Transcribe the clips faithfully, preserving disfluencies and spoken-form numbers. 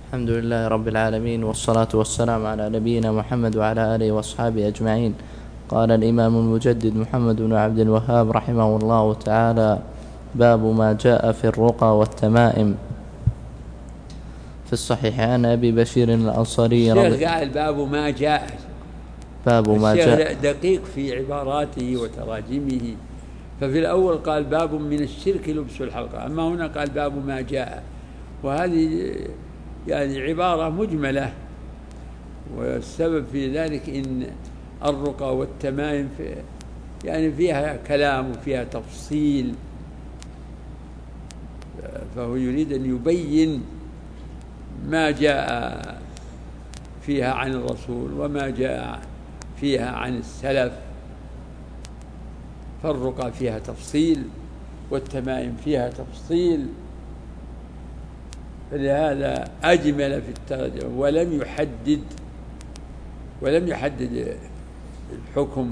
الحمد لله رب العالمين، والصلاة والسلام على نبينا محمد وعلى آله وأصحابه أجمعين. قال الإمام المجدد محمد بن عبد الوهاب رحمه الله تعالى: باب ما جاء في الرقى والتمائم. في الصحيح عن أبي بشير الأنصاري الشيخ قال باب ما جاء. باب ما جاء الشيخ دقيق في عباراته وتراجمه، ففي الأول قال باب من الشرك لبس الحلقة، أما هنا قال باب ما جاء، وهذه يعني عبارة مجملة، والسبب في ذلك إن الرقى والتمائم في يعني فيها كلام وفيها تفصيل، فهو يريد أن يبين ما جاء فيها عن الرسول وما جاء فيها عن السلف. فالرقى فيها تفصيل والتمائم فيها تفصيل، فلهذا أجمل في الترجمة ولم يحدد ولم يحدد الحكم.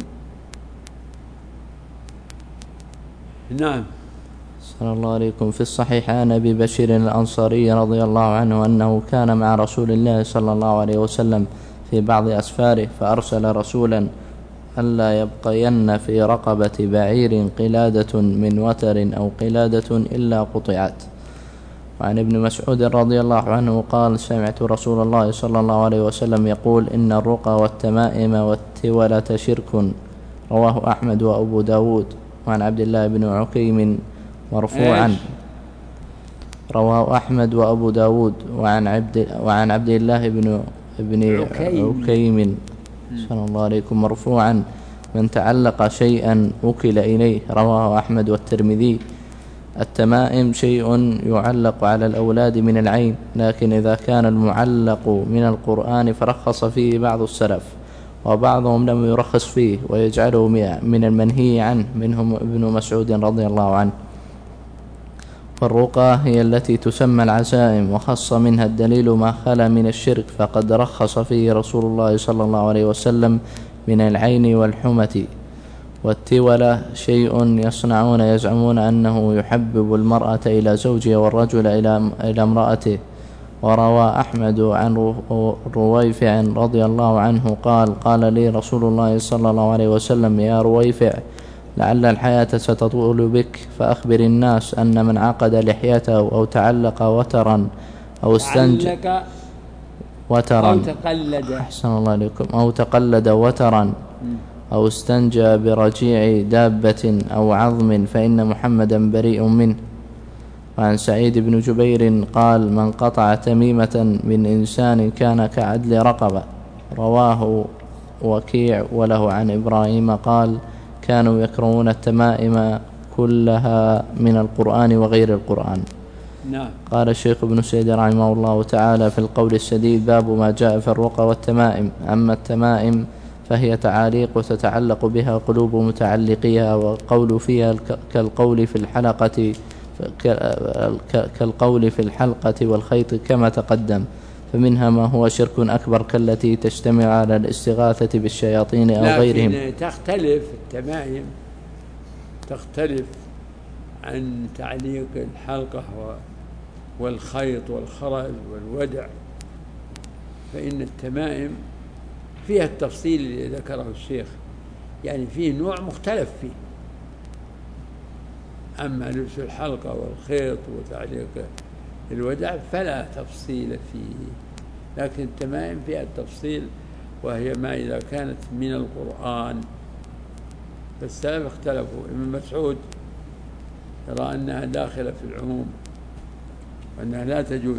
نعم. صلى الله عليكم. في الصحيح عن أبي بشير الأنصاري رضي الله عنه أنه كان مع رسول الله صلى الله عليه وسلم في بعض أسفاره، فأرسل رسولا ألا يبقين في رقبة بعير قلادة من وتر أو قلادة إلا قطعت. وعن ابن مسعود رضي الله عنه قال: سمعت رسول الله صلى الله عليه وسلم يقول: إن الرقى والتمائم والتولة شرك. رواه أحمد وأبو داود. وعن عبد الله بن عكيم مرفوعا. رواه أحمد وأبو داود. وعن عبد, وعن عبد الله بن, بن عكيم صلى الله عليكم مرفوعا: من تعلق شيئا وكل إليه. رواه أحمد والترمذي. التمائم شيء يعلق على الأولاد من العين، لكن إذا كان المعلق من القرآن فرخص فيه بعض السلف، وبعضهم لم يرخص فيه ويجعله من المنهي عنه، منهم ابن مسعود رضي الله عنه. فالرقى هي التي تسمى العزائم، وخص منها الدليل ما خلا من الشرك، فقد رخص فيه رسول الله صلى الله عليه وسلم من العين والحمة. والتولة شيء يصنعون يزعمون أنه يحبب المرأة إلى زوجها والرجل إلى امرأته. وروى أحمد عن رويفع رضي الله عنه قال: قال لي رسول الله صلى الله عليه وسلم: يا رويفع، لعل الحياة ستطول بك، فأخبر الناس أن من عقد لحيته أو تعلق وترا أو استنج وترا أو تقلد أحسن الله عليكم أو تقلد وترا أو استنجى برجيع دابة أو عظم فإن محمدا بريء منه. وعن سعيد بن جبير قال: من قطع تميمة من إنسان كان كعدل رقبة. رواه وكيع وله عن إبراهيم قال: كانوا يكرهون التمائم كلها من القرآن وغير القرآن. نعم. قال الشيخ ابن سعيد رحمه الله تعالى في القول السديد: باب ما جاء في الرقى والتمائم. أما التمائم فهي تعاليق تتعلق بها قلوب متعلقيها، والقول فيها كالقول في الحلقة كالقول في الحلقة والخيط كما تقدم. فمنها ما هو شرك أكبر كالتي تجتمع على الاستغاثة بالشياطين أو غيرهم. لكن تختلف التمائم، تختلف عن تعليق الحلقة والخيط والخرز والودع، فإن التمائم فيها التفصيل اللي ذكره الشيخ، يعني فيه نوع مختلف فيه. أما لبس الحلقة والخيط وتعليق الودع فلا تفصيل فيه، لكن التمائم فيها التفصيل، وهي ما إذا كانت من القرآن. فالسلف اختلفوا. ابن مسعود يرى أنها داخلة في العموم وأنها لا تجوز،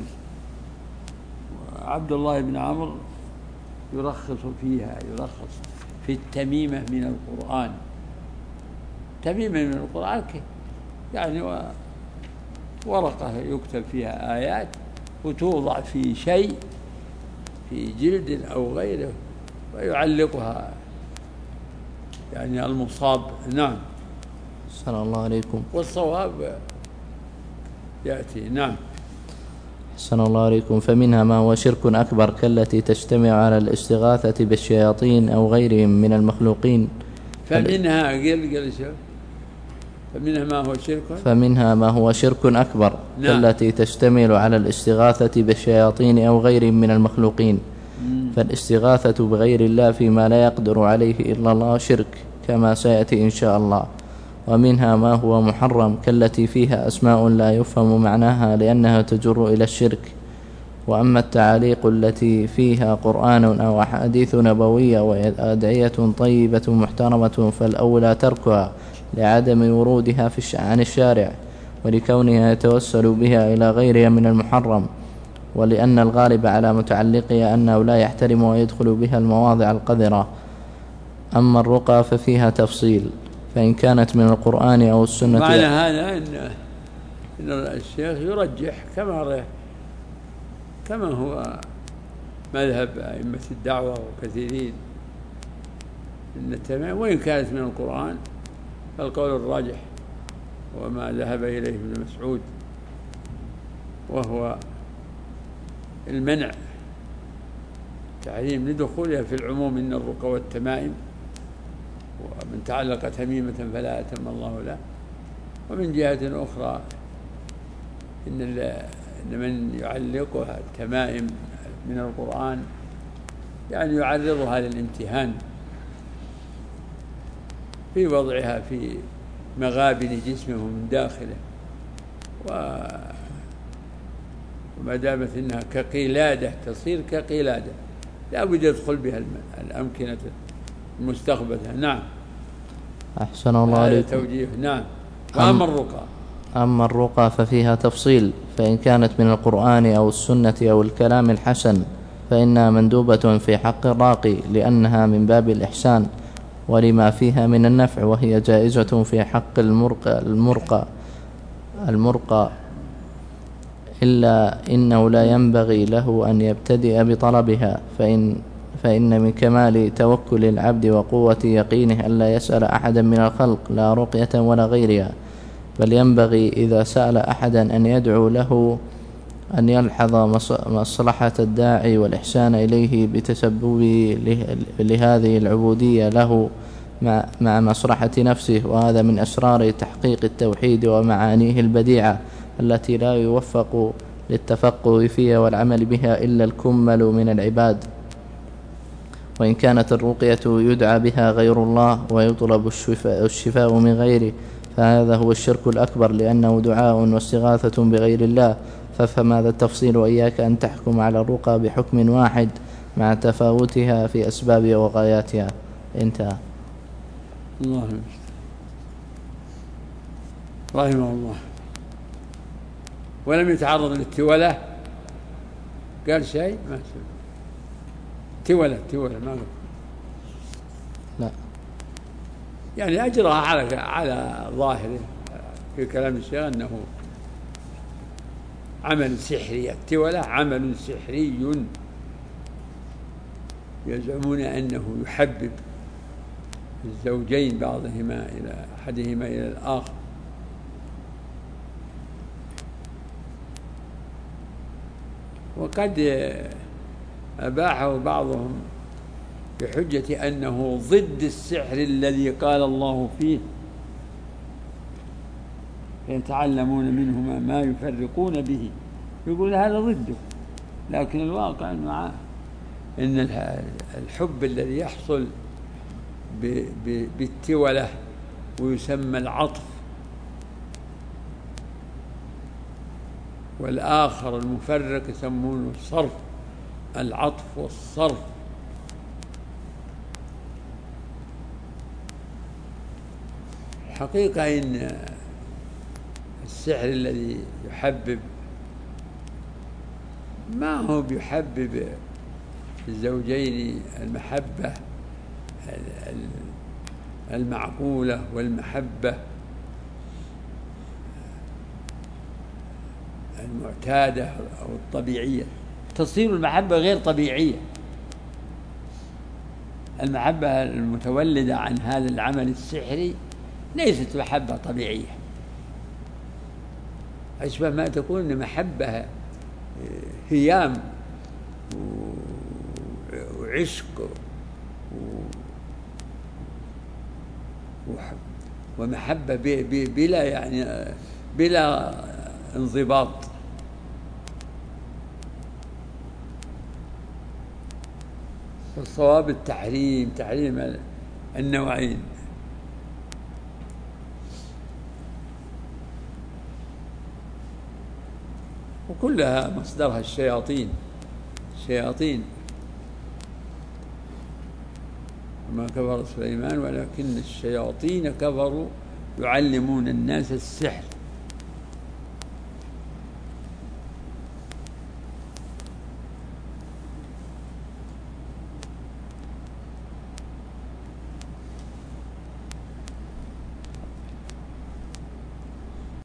وعبد الله بن عمرو يرخص فيها، يرخص في التميمة من القرآن. تميمة من القرآن يعني ورقة يكتب فيها آيات وتوضع في شيء في جلد أو غيره ويعلقها يعني المصاب. نعم. صلى الله عليكم. والصواب يأتي. نعم. صلى الله عليكم. فمنها ما هو شرك أكبر كالتي تجتمع على الاستغاثة بالشياطين أو غيرهم من المخلوقين. فمنها قل قل شو فمنها ما هو شرك فمنها ما هو شرك أكبر، نعم. كالتي تشتمل على الاستغاثة بالشياطين أو غير من المخلوقين. مم. فالاستغاثة بغير الله فيما لا يقدر عليه إلا الله شرك، كما سيأتي إن شاء الله. ومنها ما هو محرم، كالتي فيها أسماء لا يفهم معناها لأنها تجر إلى الشرك. وأما التعاليق التي فيها قرآن أو أحاديث نبوية وأدعية طيبة محترمة فالأولى تركها لعدم ورودها في عن الشارع، ولكونها يتوسل بها إلى غيرها من المحرم، ولأن الغالب على متعلقها أنه لا يحترم ويدخل بها المواضع القذرة. أما الرقى ففيها تفصيل، فإن كانت من القرآن أو السنة. معنى هذا إن, إن الشيخ يرجح كما كما هو مذهب أئمة الدعوة وكثيرين إن التمام وإن كانت من القرآن فالقول الراجح وما ذهب إليه ابن مسعود، وهو المنع تعليم لدخولها في العموم إن الرقى والتمائم، ومن تعلق تميمة فلا أتم الله له. ومن جهة أخرى إن, إن من يعلقها التمائم من القرآن يعني يعرضها للامتهان في وضعها في مغابن جسمه من داخله، وما دامت إنها كقلادة تصير كقلادة لا بد يدخل بها الأمكنة المستخبثة. نعم. أحسن الله عليكم. توجيه. نعم. وأما الرقى أما الرقى ففيها تفصيل، فإن كانت من القرآن أو السنة أو الكلام الحسن فإنها مندوبة في حق الراقي لأنها من باب الإحسان ولما فيها من النفع، وهي جائزة في حق المرقى, المرقى, المرقى إلا إنه لا ينبغي له أن يبتدئ بطلبها، فإن, فإن من كمال توكل العبد وقوة يقينه ألا يسأل أحدا من الخلق لا رقية ولا غيرها، بل ينبغي إذا سأل أحدا أن يدعو له أن يلحظ مصلحة الداعي والإحسان إليه بتسببه لهذه العبودية له مع مصلحة نفسه. وهذا من أسرار تحقيق التوحيد ومعانيه البديعة التي لا يوفق للتفقه فيها والعمل بها إلا الكمل من العباد. وإن كانت الرقية يدعى بها غير الله ويطلب الشفاء, الشفاء من غيره فهذا هو الشرك الأكبر، لأنه دعاء واستغاثة بغير الله. فافهم هذا التفصيل، وإياك أن تحكم على الرقى بحكم واحد مع تفاوتها في أسباب وغاياتها. انتهى. الله رحمه الله. ولم يتعرض للتولة، قال شيء ما سمع. تولة تولة ما قال. لا يعني أجرها على على ظاهره في كلام الشيخ أنه عمل سحري. التولة عمل سحري يزعمون أنه يحبب الزوجين بعضهما إلى أحدهما إلى الآخر. وقد أباحه بعضهم بحجة أنه ضد السحر الذي قال الله فيه يتعلمون منهما ما يفرقون به، يقول هذا ضده. لكن الواقع أنه إن الحب الذي يحصل بالتولة ويسمى العطف، والآخر المفرق يسمونه الصرف، العطف والصرف. الحقيقة إن السحر الذي يحبب ما هو بيحبب الزوجين المحبة المعقولة والمحبة المعتادة أو الطبيعية. تصير المحبة غير طبيعية. المحبة المتولدة عن هذا العمل السحري ليست محبة طبيعية، أشبه ما تكون محبة هيام وعشق ومحبة بلا يعني بلا انضباط. الصواب التحريم، تحريم النوعين. وكلها مصدرها الشياطين، الشياطين. وما كفر سليمان ولكن الشياطين كفروا يعلمون الناس السحر